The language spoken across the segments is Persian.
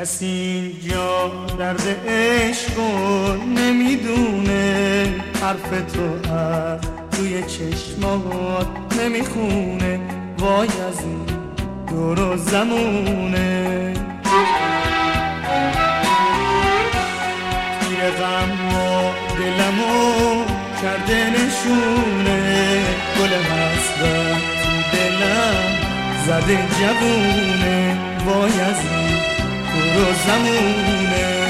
کسی اینجا درد عشق نمیدونه، حرف تو از توی چشمات نمیخونه، وای از این دور و زمونه. توی غم و دلمو کرده نشونه، گل حسرت تو دلم زده جوونه، وای از این دور و زمونه.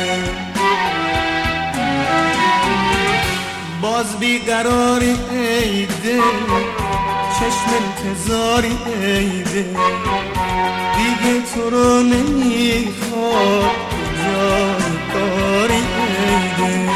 باز بیقراری ای دل، چشم انتظاری ای دل، دیگه تو رو نمیخواد جای کاری ای دل.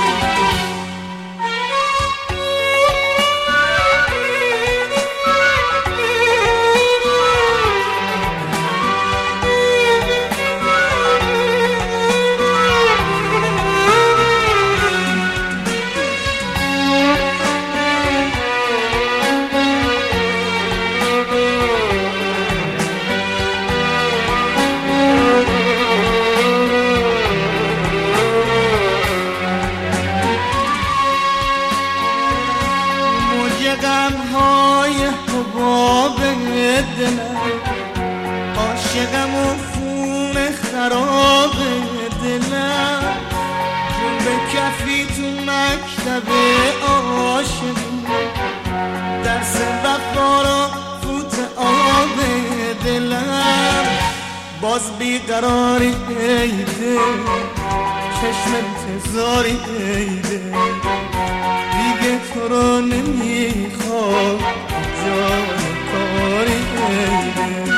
غم‌های حباب دلم، عاشقم و خون خراب دلم، جون به کفی تو مکتب عاشقی، درس وفا را فوت آب دلم. باز بیقراری ای دل، چشم انتظاری ای دل، دیگه تو رو نمیخواد جای کاری ای دل.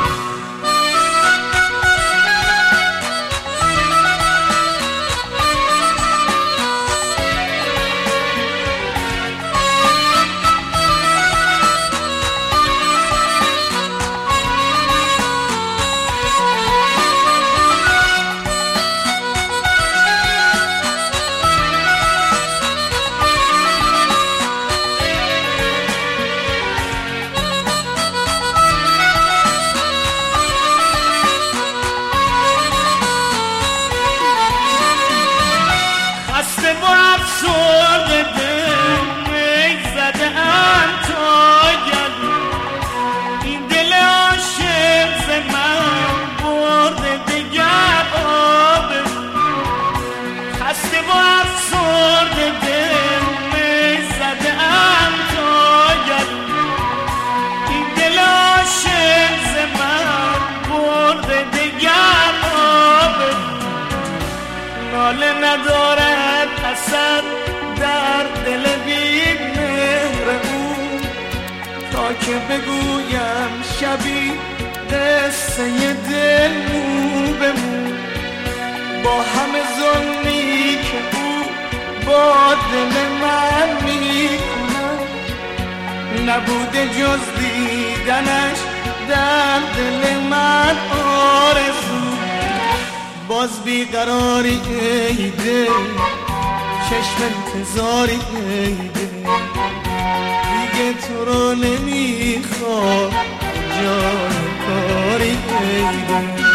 ندارد اثر در دل بی مهر او، تا که بگویم شبی قصه دل مو به مو، با همه ظلمی که او با دل من میکند، نبوده جز دیدنش در دل من آرزو. باز بیقراری ای دل، چشم انتظاری ای دل، دیگه تو رو نمیخواد جای کاری ای دل.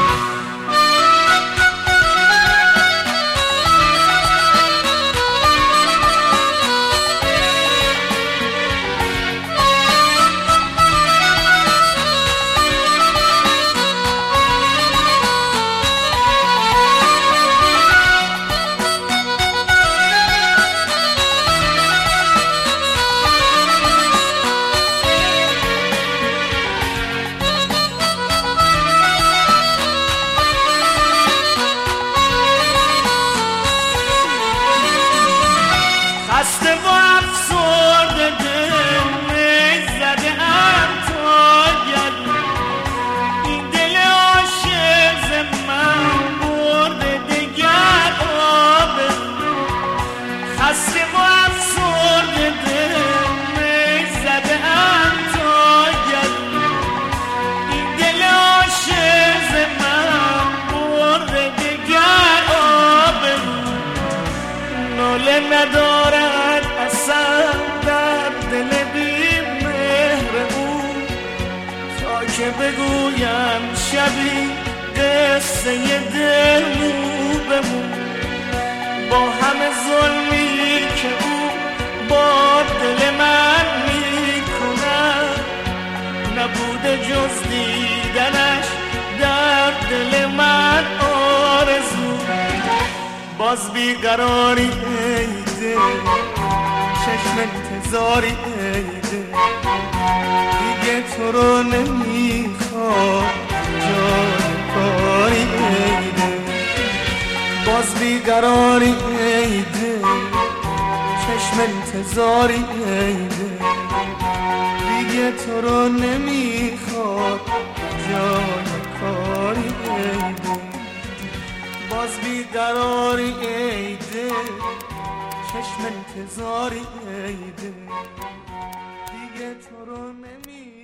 خسته و افسرده دل زده ام تا گلو، این دل عاشق ز من برده دگر آبرو. خسته و افسرده دل زده ام تا گلو، این دل عاشق ز من برده دگر آبرو. ناله ندارد اثر در دل بی مهر او، تا که بگویم شبی قصه قصه دل مو بمون با همه ظلمی که او با دل من میکنه نبوده جز دیدنش در دل من آرزو باز بیقراری ای دل چشم انتظاری ای دل دیگه تو رو نمیخواد جای کاری ای دل باز بیقراری ای دل چشم انتظاری ای دل دیگه تو رو نمیخواد جای کاری ای دل باز بیقراری ای دل چشم انتظاری ای دل دیگه تو رو نمیخواد